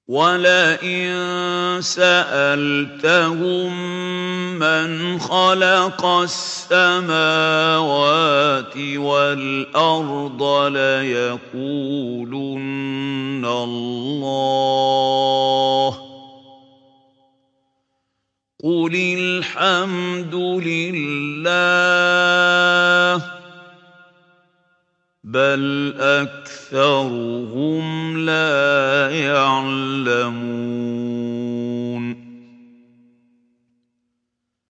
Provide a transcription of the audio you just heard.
وَلَئِن سَأَلْتَهُم مَّنْ خَلَقَ السَّمَاوَاتِ وَالْأَرْضَ لَيَقُولُنَّ اللَّهُ ۚ قُلِ الْحَمْدُ لِلَّهِ ۚ بَلْ أَكْثَرُهُمْ لَا يَعْلَمُونَ